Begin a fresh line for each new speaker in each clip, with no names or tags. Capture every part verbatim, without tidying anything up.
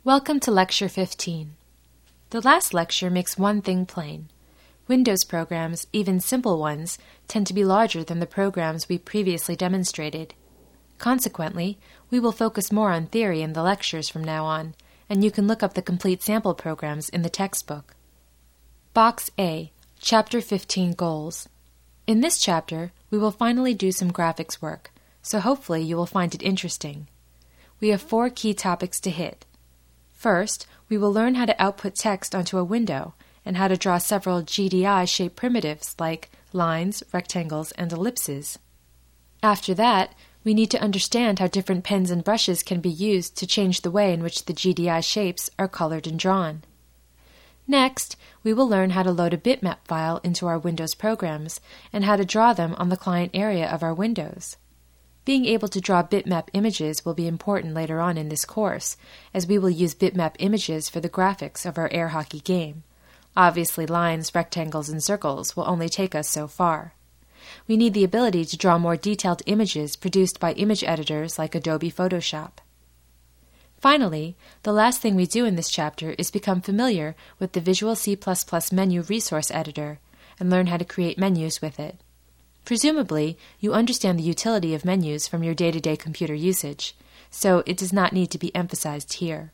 Welcome to Lecture fifteen. The last lecture makes one thing plain. Windows programs, even simple ones, tend to be larger than the programs we previously demonstrated. Consequently, we will focus more on theory in the lectures from now on, and you can look up the complete sample programs in the textbook. Box A, Chapter fifteen Goals. In this chapter, we will finally do some graphics work, so hopefully you will find it interesting. We have four key topics to hit. First, we will learn how to output text onto a window and how to draw several G D I-shaped primitives like lines, rectangles, and ellipses. After that, we need to understand how different pens and brushes can be used to change the way in which the G D I shapes are colored and drawn. Next, we will learn how to load a bitmap file into our Windows programs and how to draw them on the client area of our Windows. Being able to draw bitmap images will be important later on in this course, as we will use bitmap images for the graphics of our air hockey game. Obviously, lines, rectangles, and circles will only take us so far. We need the ability to draw more detailed images produced by image editors like Adobe Photoshop. Finally, the last thing we do in this chapter is become familiar with the Visual C plus plus Menu Resource Editor and learn how to create menus with it. Presumably, you understand the utility of menus from your day-to-day computer usage, so it does not need to be emphasized here.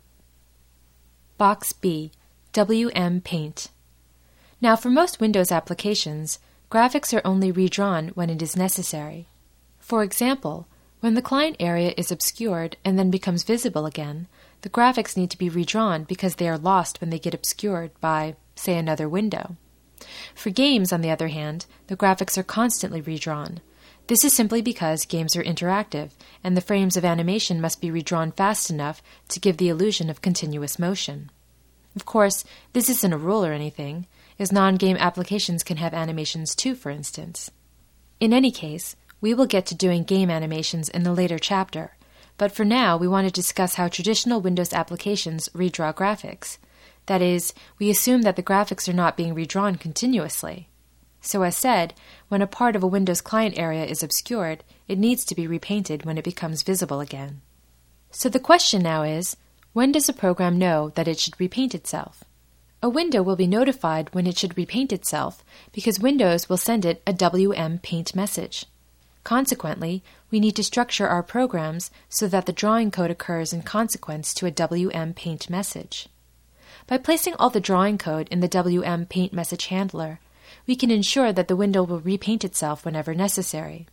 Box B, W M Paint. Now, for most Windows applications, graphics are only redrawn when it is necessary. For example, when the client area is obscured and then becomes visible again, the graphics need to be redrawn because they are lost when they get obscured by, say, another window. For games, on the other hand, the graphics are constantly redrawn. This is simply because games are interactive, and the frames of animation must be redrawn fast enough to give the illusion of continuous motion. Of course, this isn't a rule or anything, as non-game applications can have animations too, for instance. In any case, we will get to doing game animations in a later chapter, but for now we want to discuss how traditional Windows applications redraw graphics. That is, we assume that the graphics are not being redrawn continuously. So as said, when a part of a Windows client area is obscured, it needs to be repainted when it becomes visible again. So the question now is, when does a program know that it should repaint itself? A window will be notified when it should repaint itself because Windows will send it a W M Paint message. Consequently, we need to structure our programs so that the drawing code occurs in consequence to a W M Paint message. By placing all the drawing code in the W M Paint message handler, we can ensure that the window will repaint itself whenever necessary.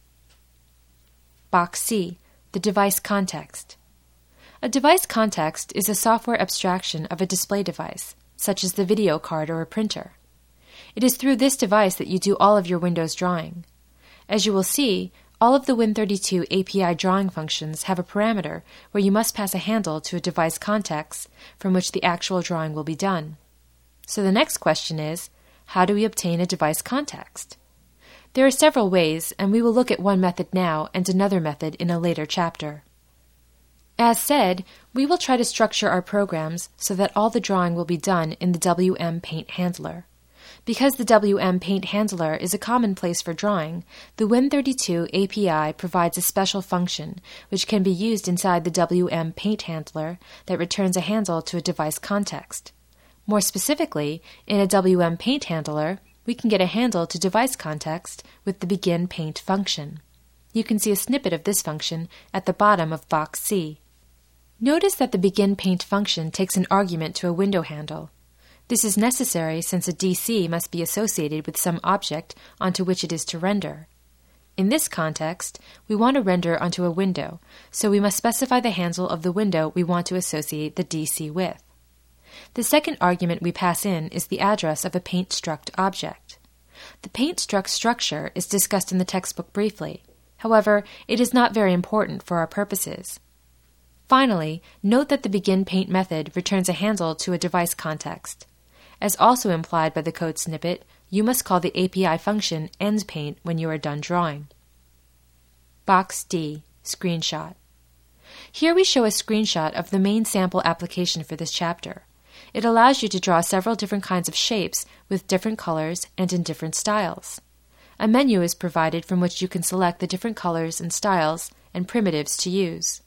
Box C, the device context. A device context is a software abstraction of a display device, such as the video card or a printer. It is through this device that you do all of your Windows drawing. As you will see, all of the Win thirty-two A P I drawing functions have a parameter where you must pass a handle to a device context from which the actual drawing will be done. So the next question is, how do we obtain a device context? There are several ways, and we will look at one method now and another method in a later chapter. As said, we will try to structure our programs so that all the drawing will be done in the W M Paint handler. Because the W M Paint handler is a common place for drawing, the Win thirty-two A P I provides a special function which can be used inside the W M Paint handler that returns a handle to a device context. More specifically, in a W M Paint handler, we can get a handle to device context with the Begin Paint function. You can see a snippet of this function at the bottom of Box C. Notice that the Begin Paint function takes an argument to a window handle. This is necessary since a D C must be associated with some object onto which it is to render. In this context, we want to render onto a window, so we must specify the handle of the window we want to associate the D C with. The second argument we pass in is the address of a paint struct object. The paint struct structure is discussed in the textbook briefly. However, it is not very important for our purposes. Finally, note that the Begin Paint method returns a handle to a device context. As also implied by the code snippet, you must call the A P I function endPaint when you are done drawing. Box D, Screenshot. Here we show a screenshot of the main sample application for this chapter. It allows you to draw several different kinds of shapes with different colors and in different styles. A menu is provided from which you can select the different colors and styles and primitives to use.